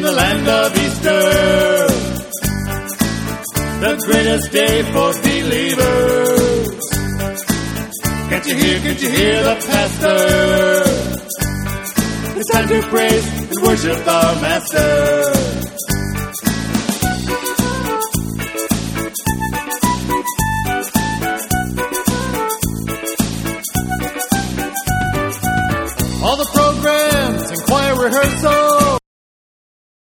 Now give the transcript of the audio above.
the land of Easter, the greatest day for believers. Can't you hear the pastor? It's time to praise and worship our Master.